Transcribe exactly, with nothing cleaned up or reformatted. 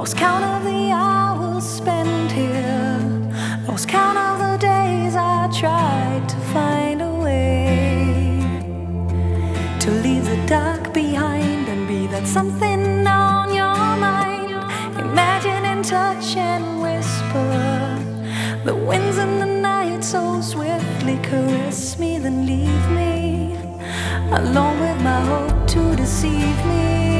Lost count of the hours spent here, lost count of the days I tried to find a way to leave the dark behind and be that something on your mind. Imagine and touch and whisper, the winds in the night so swiftly caress me, then leave me alone with my hope to deceive me.